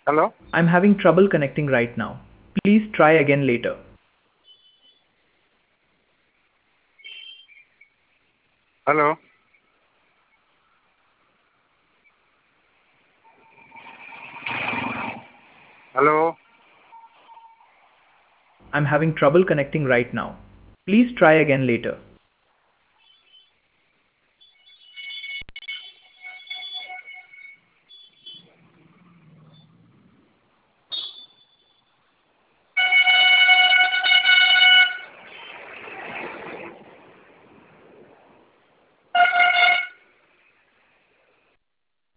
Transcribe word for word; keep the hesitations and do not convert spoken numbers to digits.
Hello? I'm having trouble connecting right now. Please try again later. Hello? Hello? I'm having trouble connecting right now. Please try again later.